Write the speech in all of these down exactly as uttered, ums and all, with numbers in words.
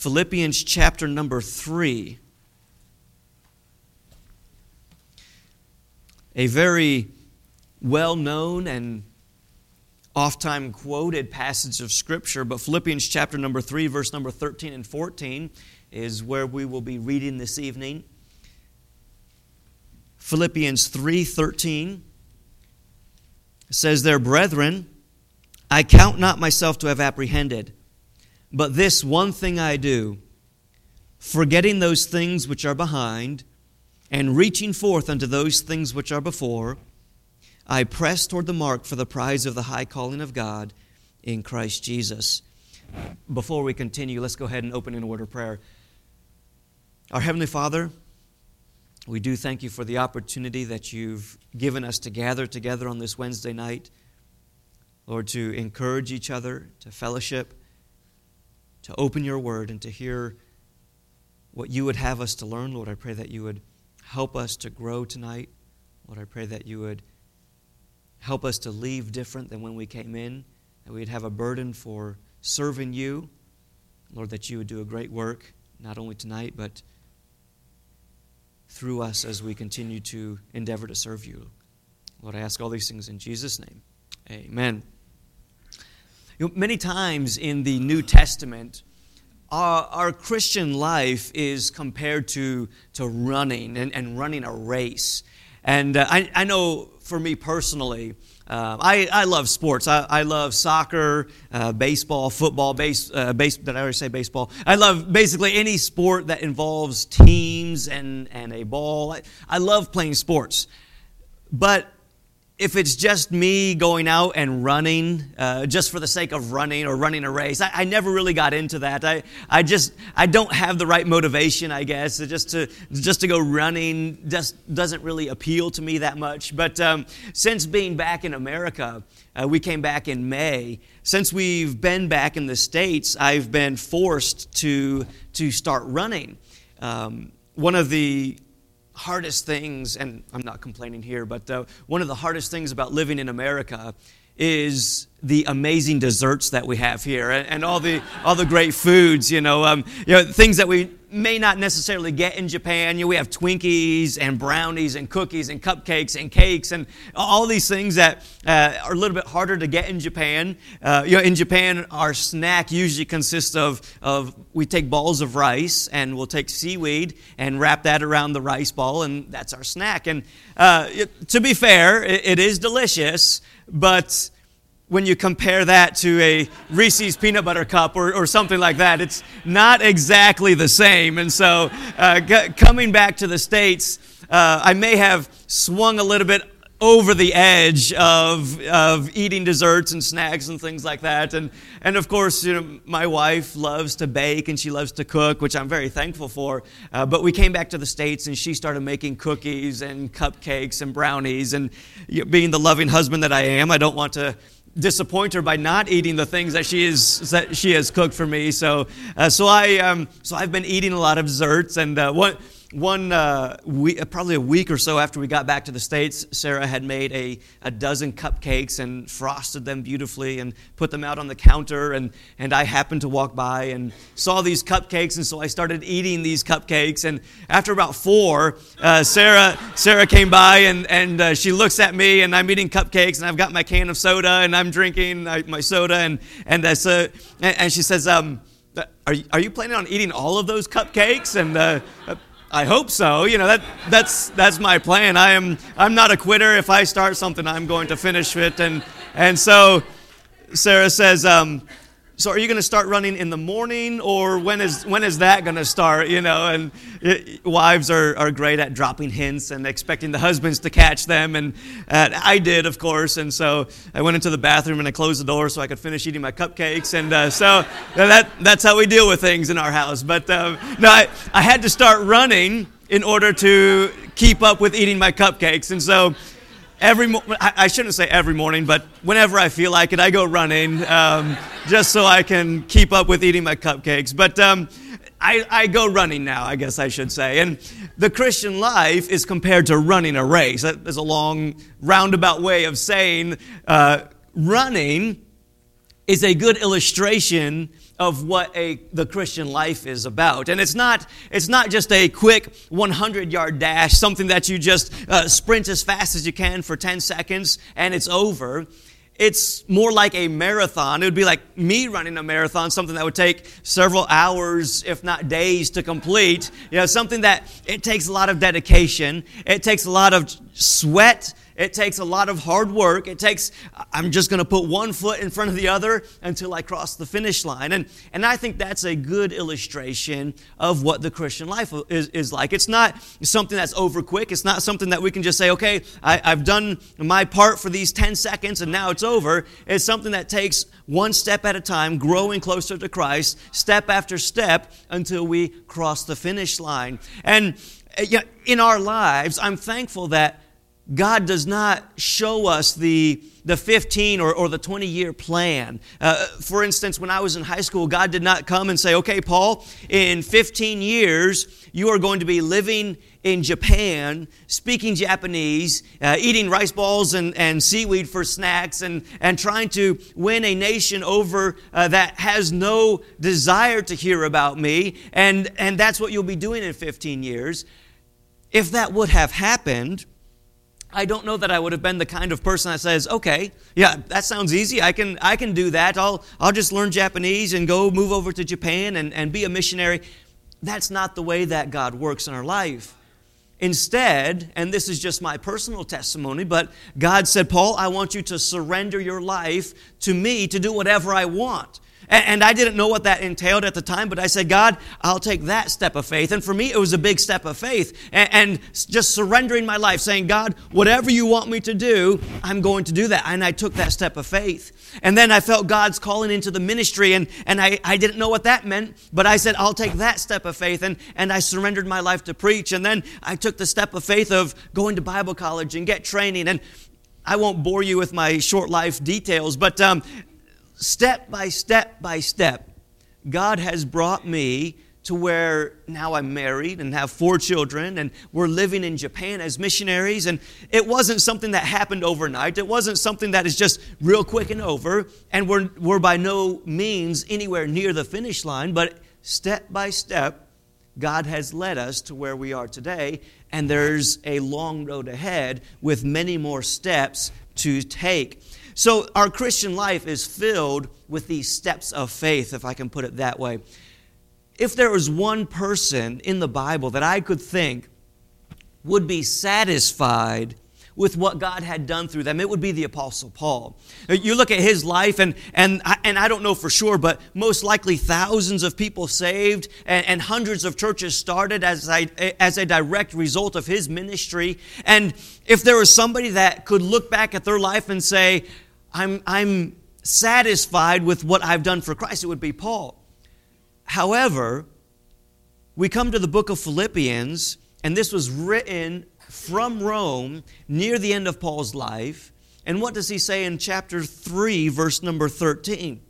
Philippians chapter number three. A very well-known and oft-time quoted passage of Scripture, but Philippians chapter number three, verse number thirteen and fourteen is where we will be reading this evening. Philippians three thirteen says there, "Brethren, I count not myself to have apprehended, but this one thing I do, forgetting those things which are behind, and reaching forth unto those things which are before, I press toward the mark for the prize of the high calling of God in Christ Jesus." Before we continue, let's go ahead and open in a word of prayer. Our Heavenly Father, we do thank you for the opportunity that you've given us to gather together on this Wednesday night. Lord, to encourage each other, to fellowship, to open your word, and to hear what you would have us to learn. Lord, I pray that you would help us to grow tonight. Lord, I pray that you would help us to leave different than when we came in, that we'd have a burden for serving you. Lord, that you would do a great work, not only tonight, but through us as we continue to endeavor to serve you. Lord, I ask all these things in Jesus' name. Amen. You know, many times in the New Testament, Our, our Christian life is compared to, to running and, and running a race. And uh, I, I know for me personally, uh, I, I love sports. I, I love soccer, uh, baseball, football, base, uh, base. Did I already say baseball? I love basically any sport that involves teams and, and a ball. I, I love playing sports. But if it's just me going out and running, uh, just for the sake of running or running a race, I, I never really got into that. I, I just, I don't have the right motivation, I guess. Just to, just to go running just doesn't really appeal to me that much. But um, since being back in America, uh, we came back in May. Since we've been back in the States, I've been forced to to start running. Um, one of the hardest things, and I'm not complaining here, but uh, one of the hardest things about living in America is the amazing desserts that we have here, and, and all the all the great foods. You know, um, you know, things that we may not necessarily get in Japan. You know, we have Twinkies and brownies and cookies and cupcakes and cakes and all these things that uh, are a little bit harder to get in Japan. Uh, you know, in Japan, our snack usually consists of of we take balls of rice and we'll take seaweed and wrap that around the rice ball, and that's our snack. And uh, it, to be fair, it, it is delicious, but when you compare that to a Reese's peanut butter cup or, or something like that, it's not exactly the same. And so uh, g- coming back to the States, uh, I may have swung a little bit over the edge of of eating desserts and snacks and things like that. And and of course, you know, my wife loves to bake and she loves to cook, which I'm very thankful for. Uh, but we came back to the States and she started making cookies and cupcakes and brownies. And you know, being the loving husband that I am, I don't want to disappoint her by not eating the things that she is that she has cooked for me. So uh, so I um, so I've been eating a lot of desserts. And uh, one. One uh, week, probably a week or so after we got back to the States, Sarah had made a, a dozen cupcakes and frosted them beautifully and put them out on the counter. And, and I happened to walk by and saw these cupcakes, and so I started eating these cupcakes. And after about four, uh, Sarah Sarah came by and, and uh, she looks at me, and I'm eating cupcakes, and I've got my can of soda, and I'm drinking my soda, and and uh, so, and she says, um, "Are you, are you planning on eating all of those cupcakes?" And uh, I hope so. You know, that that's that's my plan. I am I'm not a quitter. If I start something, I'm going to finish it. And and so Sarah says, um, so are you going to start running in the morning, or when is when is that going to start? You know, and it, wives are, are great at dropping hints and expecting the husbands to catch them, and uh, I did, of course. And so I went into the bathroom and I closed the door so I could finish eating my cupcakes. And uh, so that that's how we deal with things in our house. But uh, no, I, I had to start running in order to keep up with eating my cupcakes, and so. Every mo- I shouldn't say every morning, but whenever I feel like it, I go running um, just so I can keep up with eating my cupcakes. But um, I, I go running now, I guess I should say. And the Christian life is compared to running a race. That is a long, roundabout way of saying uh, running is a good illustration of what a the Christian life is about. And it's not it's not just a quick hundred-yard dash, something that you just uh, sprint as fast as you can for ten seconds and it's over. It's more like a marathon. It would be like me running a marathon, something that would take several hours, if not days, to complete. You know, something that it takes a lot of dedication. It takes a lot of sweat. It takes a lot of hard work. It takes, I'm just going to put one foot in front of the other until I cross the finish line. And, and I think that's a good illustration of what the Christian life is, is like. It's not something that's over quick. It's not something that we can just say, okay, I, I've done my part for these ten seconds and now it's over. It's something that takes one step at a time, growing closer to Christ, step after step until we cross the finish line. And you know, in our lives, I'm thankful that God does not show us the, the fifteen or, or the twenty-year plan. Uh, for instance, when I was in high school, God did not come and say, okay, Paul, in fifteen years, you are going to be living in Japan, speaking Japanese, uh, eating rice balls and, and seaweed for snacks, and, and trying to win a nation over uh, that has no desire to hear about me, and, and that's what you'll be doing in fifteen years. If that would have happened, I don't know that I would have been the kind of person that says, okay, yeah, that sounds easy. I can I can do that. I'll I'll just learn Japanese and go move over to Japan and, and be a missionary. That's not the way that God works in our life. Instead, and this is just my personal testimony, but God said, Paul, I want you to surrender your life to me to do whatever I want. And I didn't know what that entailed at the time, but I said, God, I'll take that step of faith. And for me, it was a big step of faith. And just surrendering my life, saying, God, whatever you want me to do, I'm going to do that. And I took that step of faith. And then I felt God's calling into the ministry, and, and I, I didn't know what that meant, but I said, I'll take that step of faith. And, and I surrendered my life to preach. And then I took the step of faith of going to Bible college and get training. And I won't bore you with my short life details, but um, step by step by step, God has brought me to where now I'm married and have four children, and we're living in Japan as missionaries. And it wasn't something that happened overnight. It wasn't something that is just real quick and over. And we're, we're by no means anywhere near the finish line, but step by step, God has led us to where we are today. And there's a long road ahead with many more steps to take. So our Christian life is filled with these steps of faith, if I can put it that way. If there was one person in the Bible that I could think would be satisfied with what God had done through them, it would be the Apostle Paul. You look at his life, and and I, and I don't know for sure, but most likely thousands of people saved, and, and hundreds of churches started as a, as a direct result of his ministry. And if there was somebody that could look back at their life and say, I'm, I'm satisfied with what I've done for Christ, it would be Paul. However, we come to the book of Philippians, and this was written from Rome near the end of Paul's life. And what does he say in chapter three, verse number thirteen?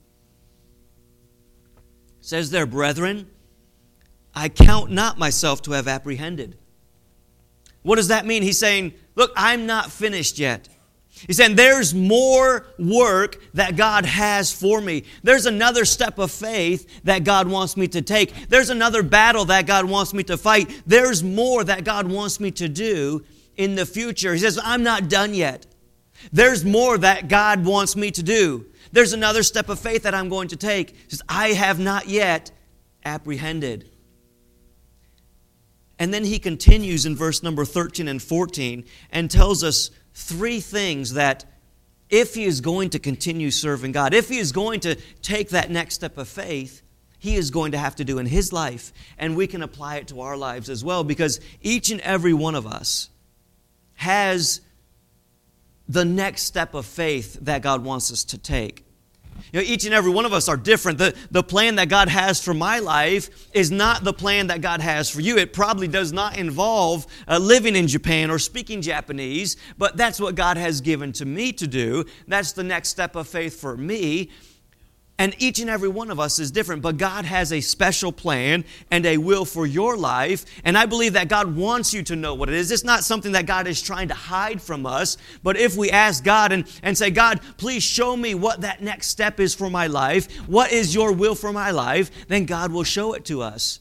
It says there, brethren, I count not myself to have apprehended. What does that mean? He's saying, look, I'm not finished yet. He's saying there's more work that God has for me. There's another step of faith that God wants me to take. There's another battle that God wants me to fight. There's more that God wants me to do in the future. He says, I'm not done yet. There's more that God wants me to do. There's another step of faith that I'm going to take. He says, I have not yet apprehended. And then he continues in verse number thirteen and fourteen and tells us three things that if he is going to continue serving God, if he is going to take that next step of faith, he is going to have to do in his life. And we can apply it to our lives as well, because each and every one of us has the next step of faith that God wants us to take. You know, each and every one of us are different. The, the plan that God has for my life is not the plan that God has for you. It probably does not involve uh, living in Japan or speaking Japanese, but that's what God has given to me to do. That's the next step of faith for me. And each and every one of us is different, but God has a special plan and a will for your life. And I believe that God wants you to know what it is. It's not something that God is trying to hide from us. But if we ask God and, and say, God, please show me what that next step is for my life, what is your will for my life, then God will show it to us.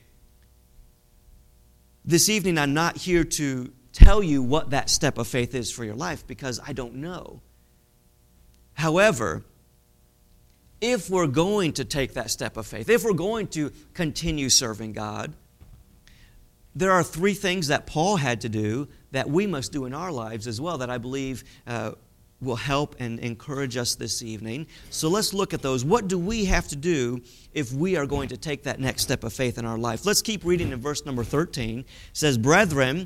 This evening, I'm not here to tell you what that step of faith is for your life because I don't know. However, if we're going to take that step of faith, if we're going to continue serving God, there are three things that Paul had to do that we must do in our lives as well that I believe uh, will help and encourage us this evening. So let's look at those. What do we have to do if we are going to take that next step of faith in our life? Let's keep reading in verse number thirteen. It says, "Brethren,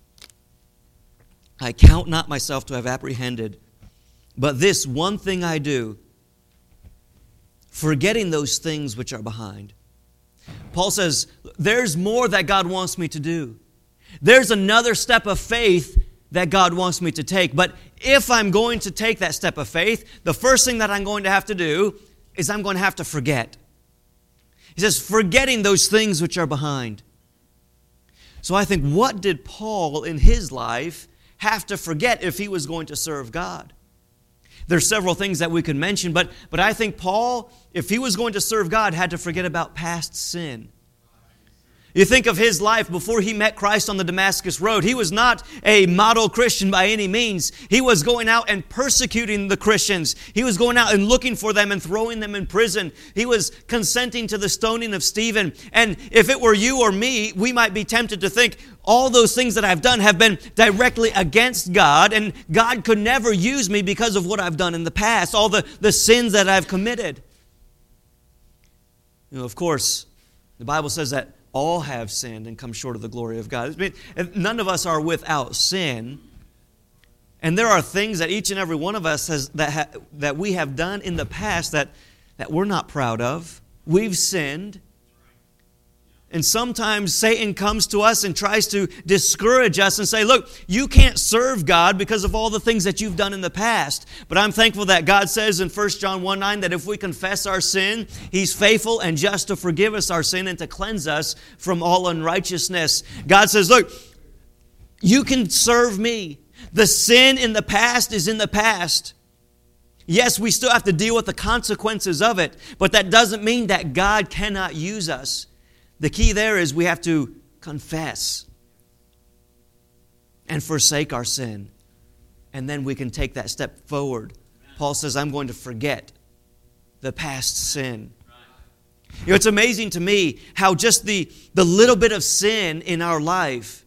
I count not myself to have apprehended, but this one thing I do, forgetting those things which are behind." Paul says, there's more that God wants me to do. There's another step of faith that God wants me to take. But if I'm going to take that step of faith, the first thing that I'm going to have to do is I'm going to have to forget. He says, forgetting those things which are behind. So I think, what did Paul in his life have to forget if he was going to serve God? There's several things that we could mention, but, but I think Paul, if he was going to serve God, had to forget about past sin. You think of his life before he met Christ on the Damascus Road. He was not a model Christian by any means. He was going out and persecuting the Christians. He was going out and looking for them and throwing them in prison. He was consenting to the stoning of Stephen. And if it were you or me, we might be tempted to think, all those things that I've done have been directly against God, and God could never use me because of what I've done in the past, all the, the sins that I've committed. You know, of course, the Bible says that all have sinned and come short of the glory of God. I mean, none of us are without sin. And there are things that each and every one of us has that ha, that we have done in the past that, that we're not proud of. We've sinned. And sometimes Satan comes to us and tries to discourage us and say, look, you can't serve God because of all the things that you've done in the past. But I'm thankful that God says in First John one nine that if we confess our sin, He's faithful and just to forgive us our sin and to cleanse us from all unrighteousness. God says, look, you can serve me. The sin in the past is in the past. Yes, we still have to deal with the consequences of it, but that doesn't mean that God cannot use us. The key there is we have to confess and forsake our sin. And then we can take that step forward. Paul says, I'm going to forget the past sin. You know, it's amazing to me how just the, the little bit of sin in our life,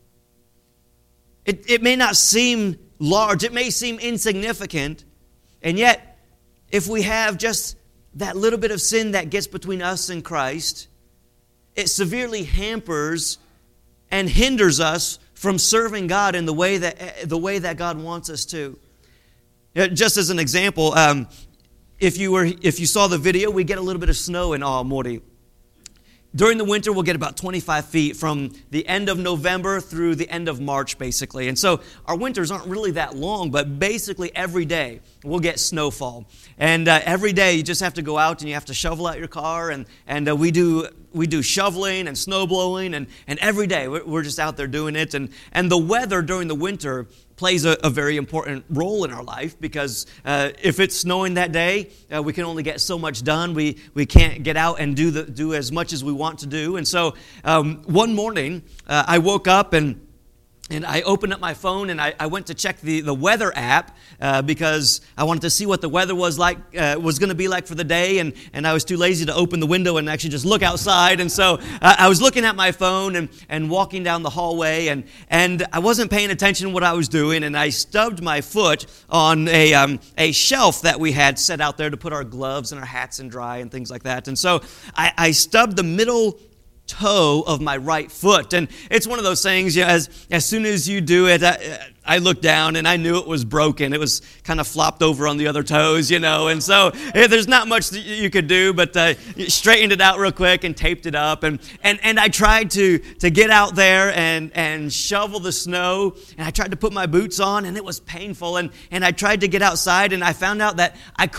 it, it may not seem large, it may seem insignificant, and yet if we have just that little bit of sin that gets between us and Christ, it severely hampers and hinders us from serving God in the way that the way that God wants us to. Just as an example, um, if you were if you saw the video, we get a little bit of snow in Aomori. During the winter, we'll get about twenty-five feet from the end of November through the end of March, basically. And so our winters aren't really that long, but basically every day we'll get snowfall. And uh, every day you just have to go out and you have to shovel out your car. And, and uh, we do we do shoveling and snow blowing. And, and every day we're just out there doing it. And, and the weather during the winter plays a, a very important role in our life because uh, if it's snowing that day, uh, we can only get so much done. We we can't get out and do the do as much as we want to do. And so um, one morning, uh, I woke up and and I opened up my phone and I, I went to check the, the weather app uh, because I wanted to see what the weather was like uh, was going to be like for the day. And, and I was too lazy to open the window and actually just look outside. And so uh, I was looking at my phone and, and walking down the hallway, and, and I wasn't paying attention to what I was doing. And I stubbed my foot on a um, a shelf that we had set out there to put our gloves and our hats in dry and things like that. And so I, I stubbed the middle toe of my right foot. And it's one of those things, you know, as, as soon as you do it, I, I looked down and I knew it was broken. It was kind of flopped over on the other toes, you know, and so yeah, there's not much that you could do, but uh, straightened it out real quick and taped it up. And, and, and I tried to, to get out there and, and shovel the snow, and I tried to put my boots on, and it was painful. And, and I tried to get outside, and I found out that I couldn't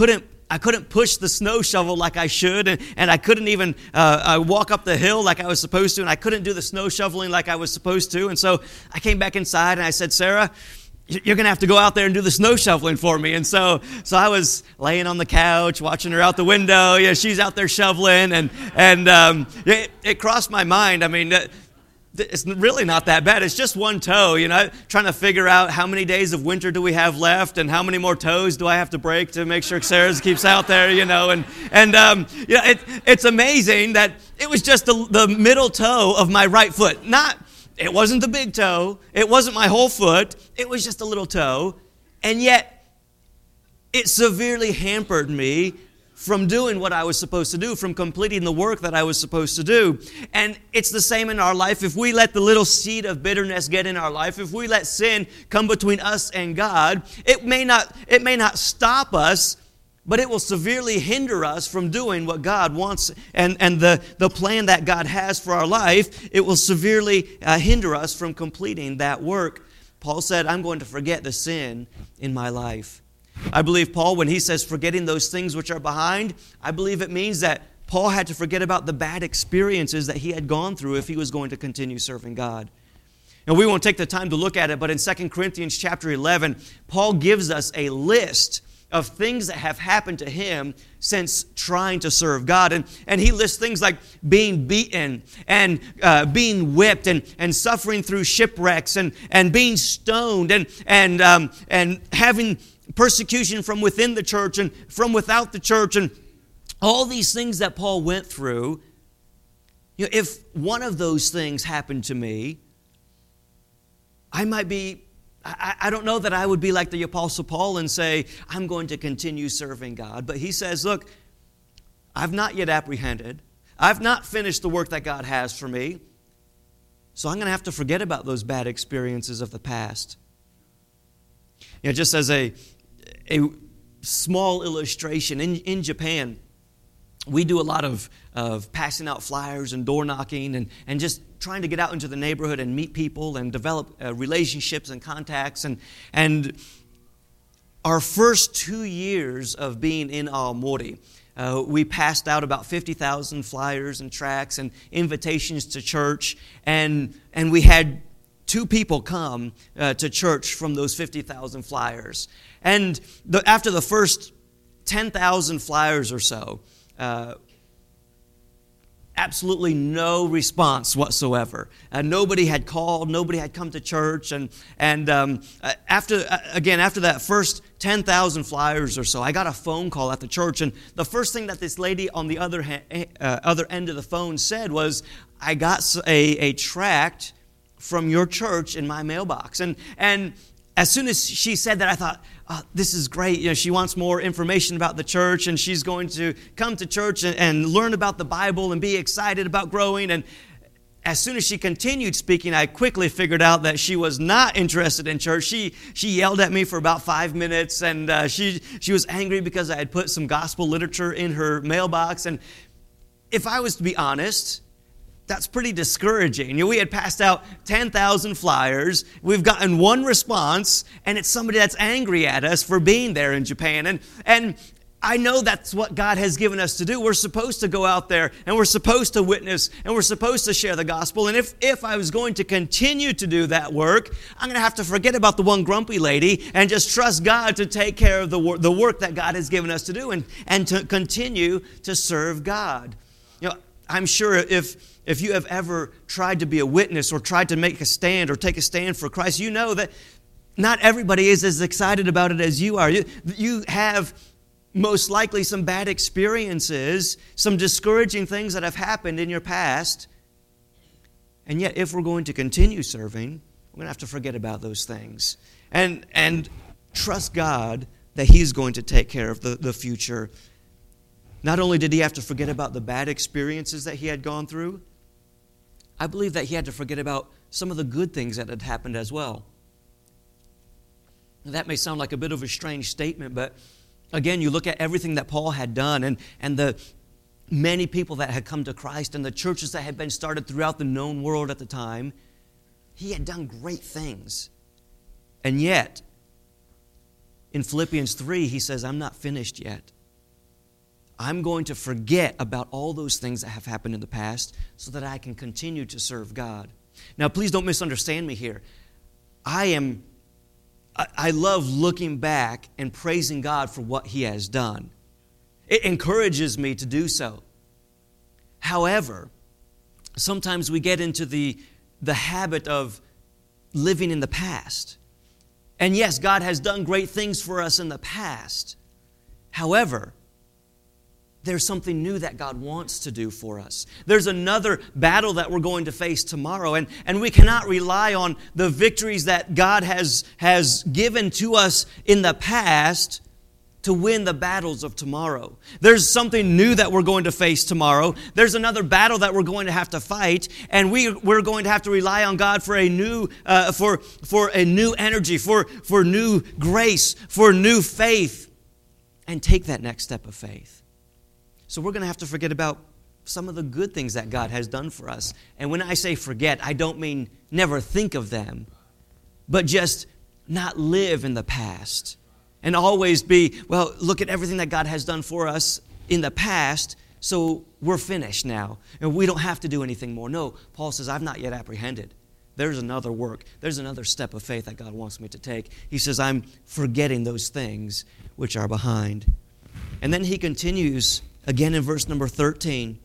I couldn't push the snow shovel like I should, and, and I couldn't even uh, uh, walk up the hill like I was supposed to, and I couldn't do the snow shoveling like I was supposed to. And so I came back inside and I said, Sarah, you're going to have to go out there and do the snow shoveling for me. And so so I was laying on the couch, watching her out the window. Yeah, she's out there shoveling, and and um, it, it crossed my mind. I mean, it's really not that bad. It's just one toe, you know, trying to figure out how many days of winter do we have left and how many more toes do I have to break to make sure Sarah keeps out there, you know. And, and um, you know, it, it's amazing that it was just the, the middle toe of my right foot. Not, it wasn't the big toe. It wasn't my whole foot. It was just a little toe. And yet, it severely hampered me from doing what I was supposed to do, from completing the work that I was supposed to do. And it's the same in our life. If we let the little seed of bitterness get in our life, if we let sin come between us and God, it may not, it may not stop us, but it will severely hinder us from doing what God wants and, and the, the plan that God has for our life. It will severely uh, hinder us from completing that work. Paul said, I'm going to forget the sin in my life. I believe Paul, when he says forgetting those things which are behind, I believe it means that Paul had to forget about the bad experiences that he had gone through if he was going to continue serving God. And we won't take the time to look at it, but in Second Corinthians chapter eleven, Paul gives us a list of things that have happened to him since trying to serve God. And, and he lists things like being beaten and uh, being whipped and, and suffering through shipwrecks and, and being stoned and, and, um, and having persecution from within the church and from without the church, and all these things that Paul went through. You know, if one of those things happened to me, I might be, I, I don't know that I would be like the Apostle Paul and say, I'm going to continue serving God. But he says, look, I've not yet apprehended. I've not finished the work that God has for me. So I'm going to have to forget about those bad experiences of the past. You know, just as a A small illustration, in, in Japan, we do a lot of, of passing out flyers and door knocking and, and just trying to get out into the neighborhood and meet people and develop uh, relationships and contacts. And, and our first two years of being in Aomori, uh, we passed out about fifty thousand flyers and tracts and invitations to church, and, and we had two people come uh, to church from those fifty thousand flyers. And the, after the first ten thousand flyers or so, uh, absolutely no response whatsoever. Uh, nobody had called, nobody had come to church. And, and um, after uh, again, after that first ten thousand flyers or so, I got a phone call at the church. And the first thing that this lady on the other, ha- uh, other end of the phone said was, I got a, a tract from your church in my mailbox. And and as soon as she said that, I thought, oh, this is great. You know, she wants more information about the church, and she's going to come to church and, and learn about the Bible and be excited about growing. And as soon as she continued speaking, I quickly figured out that she was not interested in church. She she yelled at me for about five minutes, and uh, she she was angry because I had put some gospel literature in her mailbox. And if I was to be honest, that's pretty discouraging. You know, we had passed out ten thousand flyers. We've gotten one response, and it's somebody that's angry at us for being there in Japan. And, and I know that's what God has given us to do. We're supposed to go out there, and we're supposed to witness, and we're supposed to share the gospel. And if, if I was going to continue to do that work, I'm going to have to forget about the one grumpy lady and just trust God to take care of the, wor- the work that God has given us to do and, and to continue to serve God. You know, I'm sure if... If you have ever tried to be a witness or tried to make a stand or take a stand for Christ, you know that not everybody is as excited about it as you are. You, you have most likely some bad experiences, some discouraging things that have happened in your past. And yet, if we're going to continue serving, we're going to have to forget about those things and, and trust God that He's going to take care of the, the future. Not only did he have to forget about the bad experiences that he had gone through, I believe that he had to forget about some of the good things that had happened as well. Now, that may sound like a bit of a strange statement, but again, you look at everything that Paul had done and, and the many people that had come to Christ and the churches that had been started throughout the known world at the time. He had done great things. And yet, in Philippians three, he says, I'm not finished yet. I'm going to forget about all those things that have happened in the past so that I can continue to serve God. Now, please don't misunderstand me here. I am, I, I love looking back and praising God for what He has done. It encourages me to do so. However, sometimes we get into the, the habit of living in the past. And yes, God has done great things for us in the past. However, there's something new that God wants to do for us. There's another battle that we're going to face tomorrow, and, and we cannot rely on the victories that God has, has given to us in the past to win the battles of tomorrow. There's something new that we're going to face tomorrow. There's another battle that we're going to have to fight, and we, we're going to have to rely on God for a new, uh, for, for a new energy, for, for new grace, for new faith, and take that next step of faith. So we're going to have to forget about some of the good things that God has done for us. And when I say forget, I don't mean never think of them, but just not live in the past. And always be, well, look at everything that God has done for us in the past, so we're finished now. And we don't have to do anything more. No, Paul says, I've not yet apprehended. There's another work. There's another step of faith that God wants me to take. He says, I'm forgetting those things which are behind. And then he continues again in verse number thirteen.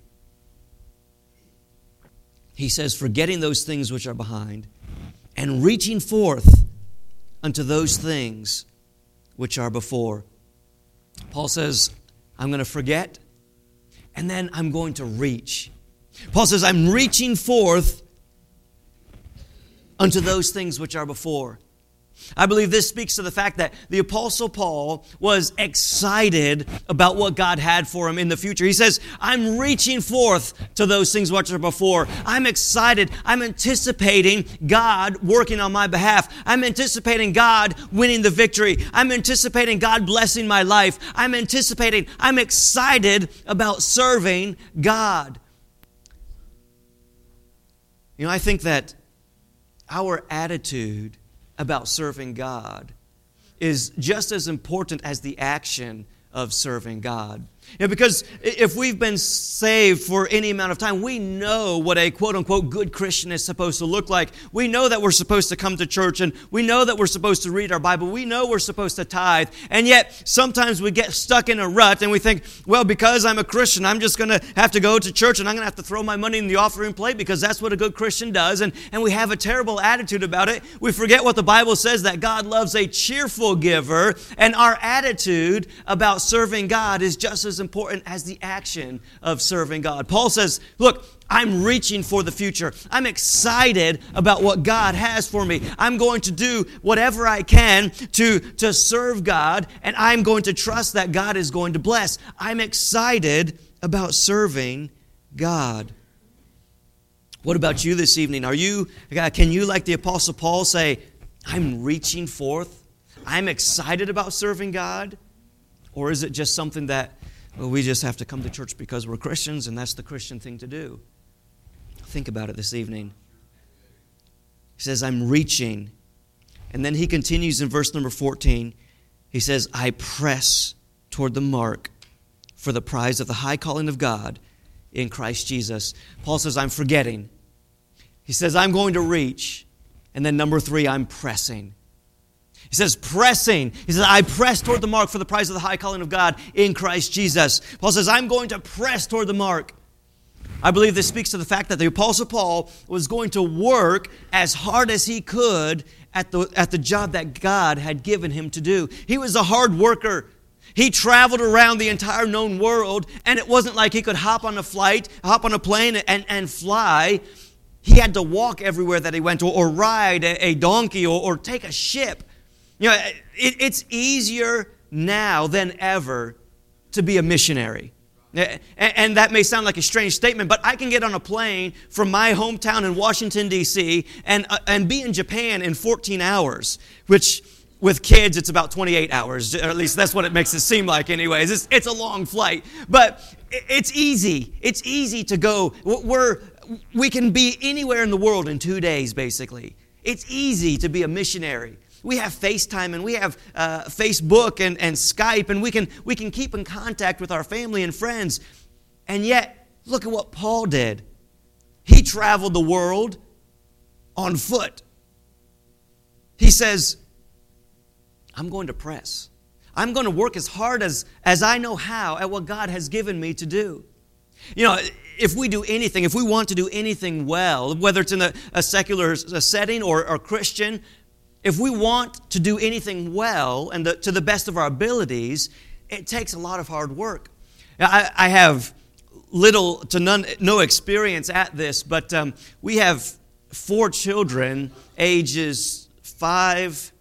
He says, forgetting those things which are behind and reaching forth unto those things which are before. Paul says, I'm going to forget, and then I'm going to reach. Paul says, I'm reaching forth unto those things which are before. I believe this speaks to the fact that the Apostle Paul was excited about what God had for him in the future. He says, I'm reaching forth to those things which are before. I'm excited. I'm anticipating God working on my behalf. I'm anticipating God winning the victory. I'm anticipating God blessing my life. I'm anticipating, I'm excited about serving God. You know, I think that our attitude about serving God is just as important as the action of serving God. You know, because if we've been saved for any amount of time, we know what a quote-unquote good Christian is supposed to look like. We know that we're supposed to come to church, and we know that we're supposed to read our Bible. We know we're supposed to tithe. And yet, sometimes we get stuck in a rut, and we think, well, because I'm a Christian, I'm just going to have to go to church, and I'm going to have to throw my money in the offering plate because that's what a good Christian does. And, and we have a terrible attitude about it. We forget what the Bible says, that God loves a cheerful giver, and our attitude about serving God is just as important as the action of serving God. Paul says, look, I'm reaching for the future. I'm excited about what God has for me. I'm going to do whatever I can to, to serve God, and I'm going to trust that God is going to bless. I'm excited about serving God. What about you this evening? Are you, can you, like the Apostle Paul, say, I'm reaching forth? I'm excited about serving God? Or is it just something that, well, we just have to come to church because we're Christians and that's the Christian thing to do? Think about it this evening. He says, I'm reaching. And then he continues in verse number fourteen. He says, I press toward the mark for the prize of the high calling of God in Christ Jesus. Paul says, I'm forgetting. He says, I'm going to reach. And then number three, I'm pressing. He says, pressing. He says, I press toward the mark for the prize of the high calling of God in Christ Jesus. Paul says, I'm going to press toward the mark. I believe this speaks to the fact that the Apostle Paul was going to work as hard as he could at the, at the job that God had given him to do. He was a hard worker. He traveled around the entire known world, and it wasn't like he could hop on a flight, hop on a plane and, and fly. He had to walk everywhere that he went, or, or ride a, a donkey, or, or take a ship. You know, it, it's easier now than ever to be a missionary. And, and that may sound like a strange statement, but I can get on a plane from my hometown in Washington, D C, and, uh, and be in Japan in fourteen hours, which with kids, it's about twenty-eight hours. Or at least that's what it makes it seem like anyways. It's, it's a long flight, but it's easy. It's easy to go. We're, we can be anywhere in the world in two days, basically. It's easy to be a missionary. We have FaceTime and we have uh, Facebook and, and Skype, and we can, we can keep in contact with our family and friends. And yet, look at what Paul did. He traveled the world on foot. He says, I'm going to press. I'm going to work as hard as, as I know how at what God has given me to do. You know, if we do anything, if we want to do anything well, whether it's in a, a secular a setting or, or Christian, if we want to do anything well and the, to the best of our abilities, it takes a lot of hard work. I, I have little to none, no experience at this, but um, we have four children, ages five,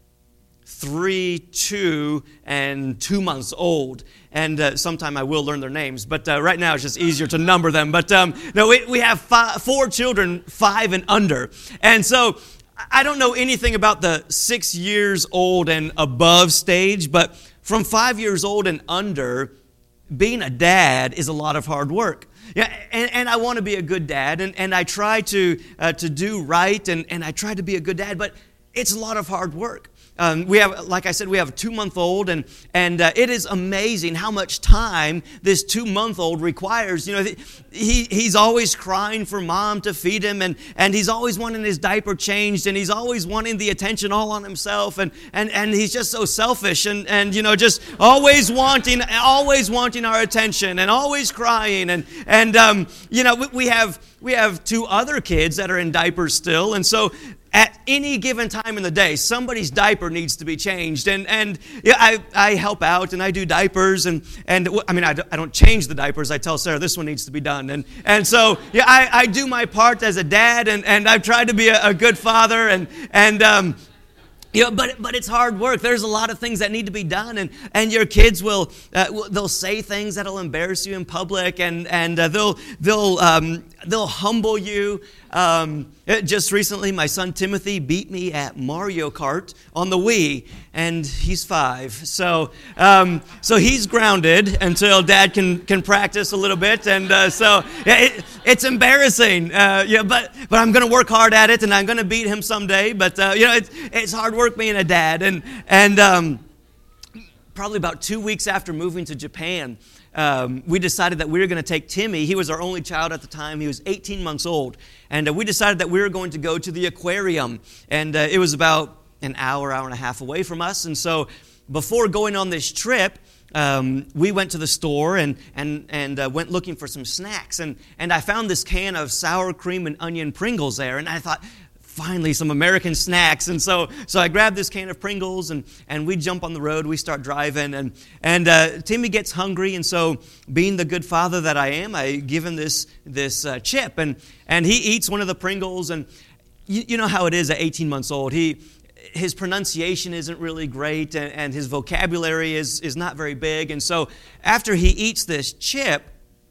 three, two, and two months old. And uh, sometime I will learn their names, but uh, right now it's just easier to number them. But um, no, we, we have five, four children, five and under. And so I don't know anything about the six years old and above stage, but from five years old and under, being a dad is a lot of hard work. Yeah, and, and I want to be a good dad, and, and I try to uh, to do right, and, and I try to be a good dad, but it's a lot of hard work. Um, we have, like I said, we have a two-month-old, and and uh, it is amazing how much time this two-month-old requires. You know, he he's always crying for mom to feed him, and, and he's always wanting his diaper changed, and he's always wanting the attention all on himself, and and, and he's just so selfish, and, and you know, just always wanting, always wanting our attention, and always crying, and and um, you know, we, we have we have two other kids that are in diapers still, and so at any given time in the day, somebody's diaper needs to be changed. And and yeah, I, I help out and I do diapers. And, and I mean, I don't, I don't change the diapers. I tell Sarah, this one needs to be done. And and so, yeah, I, I do my part as a dad. And, and I've tried to be a, a good father. And, and um, you know, but but it's hard work. There's a lot of things that need to be done, and, and your kids will uh, they'll say things that'll embarrass you in public, and and uh, they'll they'll um, they'll humble you. Um, just recently, my son Timothy beat me at Mario Kart on the Wii, and he's five. So um, so he's grounded until Dad can can practice a little bit, and uh, so yeah, it, it's embarrassing. Uh, yeah, but but I'm going to work hard at it, and I'm going to beat him someday. But uh, you know, it's it's hard work being a dad, and and um, probably about two weeks after moving to Japan, um, we decided that we were going to take Timmy. He was our only child at the time. He was eighteen months old, and uh, we decided that we were going to go to the aquarium, and uh, it was about an hour, hour and a half away from us. And so, before going on this trip, um, we went to the store and and and uh, went looking for some snacks, and and I found this can of sour cream and onion Pringles there, and I thought, finally, some American snacks. And so so I grabbed this can of Pringles, and, and we jump on the road. We start driving, and, and uh, Timmy gets hungry. And so, being the good father that I am, I give him this, this uh, chip. And, and he eats one of the Pringles. And you, you know how it is at eighteen months old. He His pronunciation isn't really great, and, and his vocabulary is, is not very big. And so, after he eats this chip,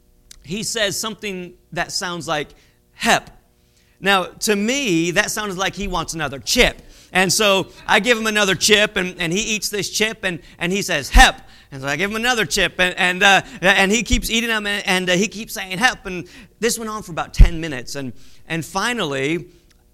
he says something that sounds like hep. Now, to me, that sounded like he wants another chip. And so I give him another chip, and, and he eats this chip, and, and he says, hep. And so I give him another chip, and and, uh, and he keeps eating them, and, and uh, he keeps saying hep. And this went on for about ten minutes. And, and finally,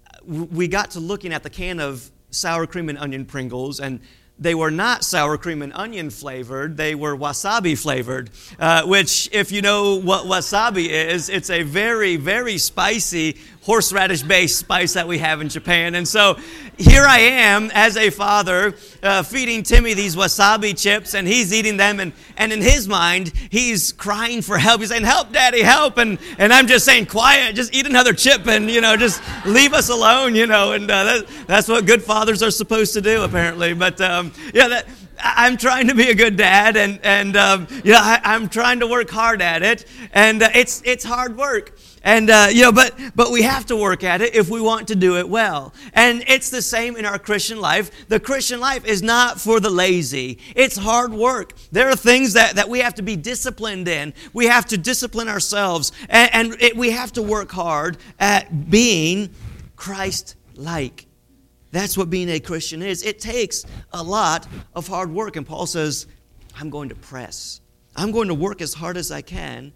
we got to looking at the can of sour cream and onion Pringles, and they were not sour cream and onion flavored. They were wasabi flavored, uh, which, if you know what wasabi is, it's a very, very spicy horseradish-based spice that we have in Japan. And so here I am as a father uh, feeding Timmy these wasabi chips, and he's eating them, and, and in his mind, he's crying for help. He's saying, help, Daddy, help. And, and I'm just saying, quiet, just eat another chip, and, you know, just leave us alone, you know. And uh, that, that's what good fathers are supposed to do, apparently. But, um, yeah, that... I'm trying to be a good dad, and and um, you know, I, I'm trying to work hard at it, and uh, it's it's hard work, and uh, you know, but but we have to work at it if we want to do it well. And it's the same in our Christian life. The Christian life is not for the lazy. It's hard work. There are things that, that we have to be disciplined in. We have to discipline ourselves, and, and it, we have to work hard at being Christ-like. That's what being a Christian is. It takes a lot of hard work. And Paul says, I'm going to press. I'm going to work as hard as I can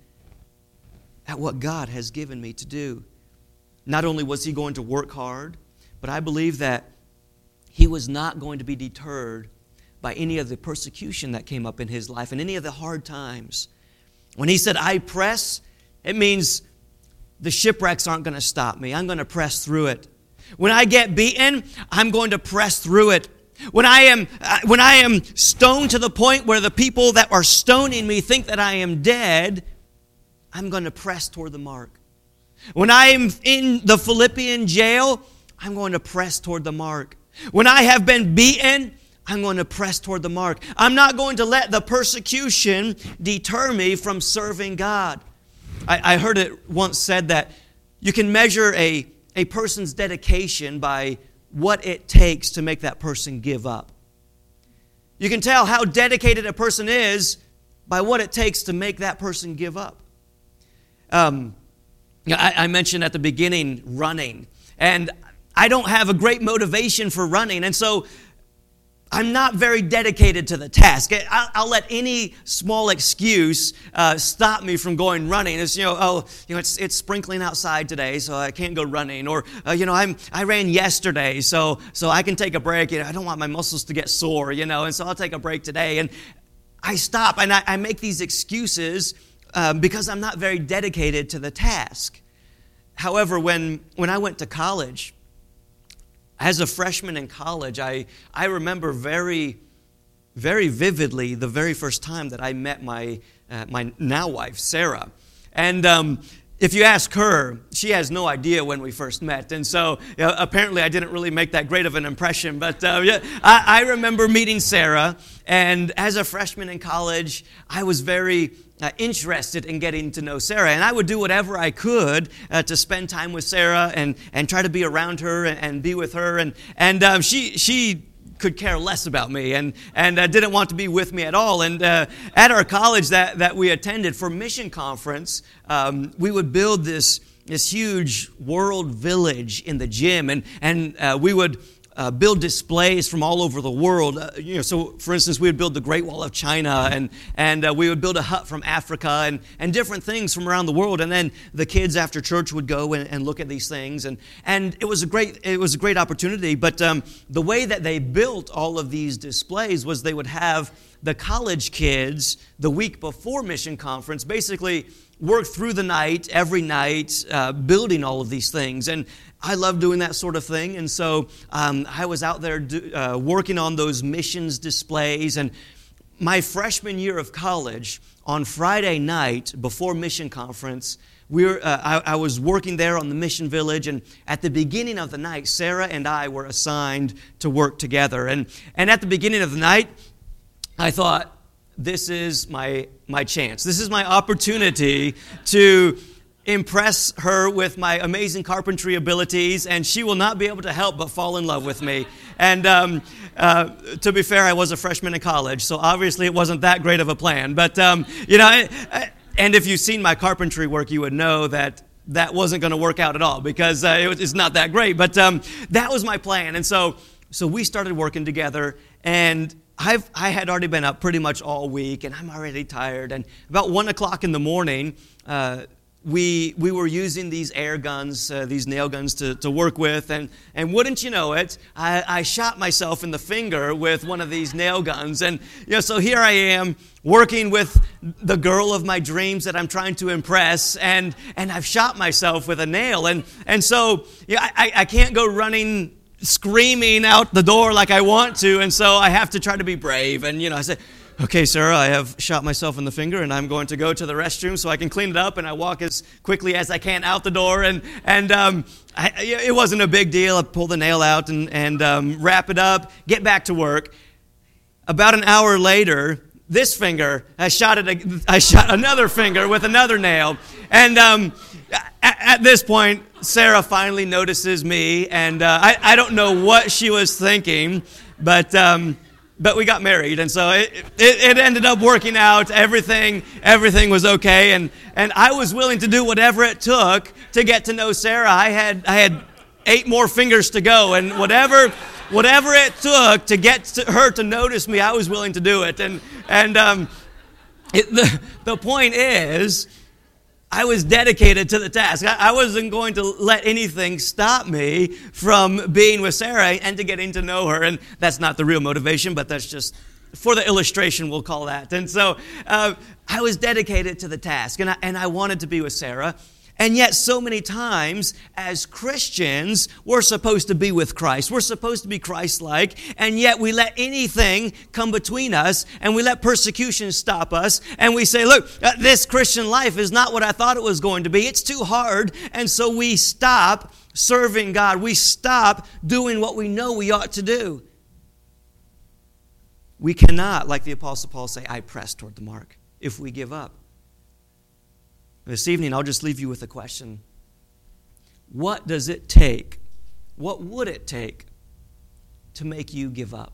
at what God has given me to do. Not only was he going to work hard, but I believe that he was not going to be deterred by any of the persecution that came up in his life and any of the hard times. When he said, I press, it means the shipwrecks aren't going to stop me. I'm going to press through it. When I get beaten, I'm going to press through it. When I am when I am stoned to the point where the people that are stoning me think that I am dead, I'm going to press toward the mark. When I am in the Philippian jail, I'm going to press toward the mark. When I have been beaten, I'm going to press toward the mark. I'm not going to let the persecution deter me from serving God. I, I heard it once said that you can measure a, a person's dedication by what it takes to make that person give up. You can tell how dedicated a person is by what it takes to make that person give up. Um, I, I mentioned at the beginning running, and I don't have a great motivation for running, and so I'm not very dedicated to the task. I'll, I'll let any small excuse uh, stop me from going running. It's, you know, oh, you know, it's it's sprinkling outside today, so I can't go running. Or, uh, you know, I'm I ran yesterday, so so I can take a break. You know, I don't want my muscles to get sore, you know, and so I'll take a break today. And I stop, and I, I make these excuses um, because I'm not very dedicated to the task. However, when when I went to college, as a freshman in college, I, I remember very, very vividly the very first time that I met my uh, my now wife, Sarah. And um, if you ask her, she has no idea when we first met. And so you know, apparently I didn't really make that great of an impression. But uh, yeah, I, I remember meeting Sarah. And as a freshman in college, I was very Uh, interested in getting to know Sarah. And I would do whatever I could uh, to spend time with Sarah and, and try to be around her and, and be with her. And, and um, she she could care less about me and, and uh, didn't want to be with me at all. And uh, at our college that, that we attended for mission conference, um, we would build this, this huge world village in the gym. And, and uh, we would Uh, build displays from all over the world. Uh, you know, so for instance, we would build the Great Wall of China, and and uh, we would build a hut from Africa, and and different things from around the world. And then the kids after church would go and, and look at these things, and and it was a great it was a great opportunity. But um, the way that they built all of these displays was they would have the college kids the week before mission conference basically work through the night, every night, uh, building all of these things. And I love doing that sort of thing. And so um, I was out there do, uh, working on those missions displays. And my freshman year of college, on Friday night before mission conference, we were, uh, I, I was working there on the mission village. And at the beginning of the night, Sarah and I were assigned to work together. And, and at the beginning of the night, I thought, this is my my chance. This is my opportunity to impress her with my amazing carpentry abilities, and she will not be able to help but fall in love with me. And um, uh, to be fair, I was a freshman in college, so obviously it wasn't that great of a plan. But, um, you know, I, I, and if you've seen my carpentry work, you would know that that wasn't going to work out at all because uh, it was, it's not that great. But um, that was my plan. And so, so we started working together, and I've, I had already been up pretty much all week, and I'm already tired. And about one o'clock in the morning, uh, we we were using these air guns, uh, these nail guns to, to work with. And, and wouldn't you know it, I, I shot myself in the finger with one of these nail guns. And you know, so here I am working with the girl of my dreams that I'm trying to impress, and, and I've shot myself with a nail. And, and so yeah, I, I can't go running screaming out the door like I want to, and so I have to try to be brave. And you know, I said, okay, Sarah, I have shot myself in the finger, and I'm going to go to the restroom so I can clean it up. And I walk as quickly as I can out the door, and and um, I, it wasn't a big deal. I pull the nail out and and um, wrap it up, get back to work. About an hour later, this finger, I shot it. I shot another finger with another nail, and um, at, at this point, Sarah finally notices me, and uh, I, I don't know what she was thinking, but um, but we got married, and so it, it, it ended up working out. Everything everything was okay, and, and I was willing to do whatever it took to get to know Sarah. I had I had eight more fingers to go, and whatever whatever it took to get to her to notice me, I was willing to do it. And and um, it, the the point is, I was dedicated to the task. I wasn't going to let anything stop me from being with Sarah and to getting to know her. And that's not the real motivation, but that's just for the illustration, we'll call that. And so uh, I was dedicated to the task, and I, and I wanted to be with Sarah. And yet so many times as Christians, we're supposed to be with Christ. We're supposed to be Christ-like, and yet we let anything come between us, and we let persecution stop us, and we say, look, uh, this Christian life is not what I thought it was going to be. It's too hard, and so we stop serving God. We stop doing what we know we ought to do. We cannot, like the Apostle Paul, say, I press toward the mark, if we give up. This evening, I'll just leave you with a question. What does it take? What would it take to make you give up?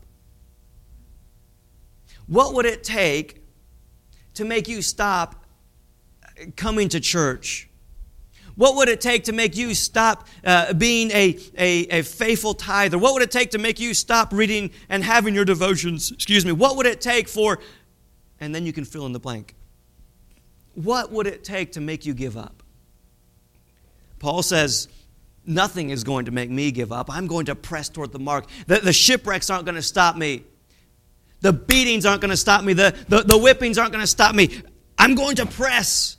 What would it take to make you stop coming to church? What would it take to make you stop uh, being a, a, a faithful tither? What would it take to make you stop reading and having your devotions? Excuse me. What would it take for, and then you can fill in the blank. What would it take to make you give up? Paul says, nothing is going to make me give up. I'm going to press toward the mark. The, the shipwrecks aren't going to stop me. The beatings aren't going to stop me. The, the, the whippings aren't going to stop me. I'm going to press.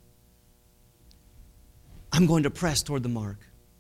I'm going to press toward the mark.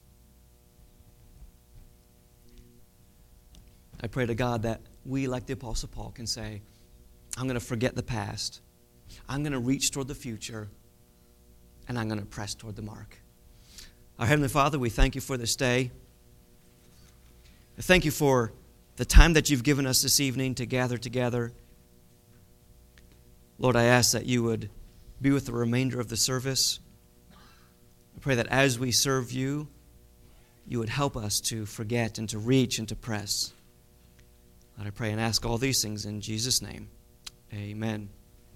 I pray to God that we, like the Apostle Paul, can say, I'm going to forget the past. I'm going to reach toward the future, and I'm going to press toward the mark. Our Heavenly Father, we thank you for this day. Thank you for the time that you've given us this evening to gather together. Lord, I ask that you would be with the remainder of the service. I pray that as we serve you, you would help us to forget and to reach and to press. Lord, I pray and ask all these things in Jesus' name. Amen.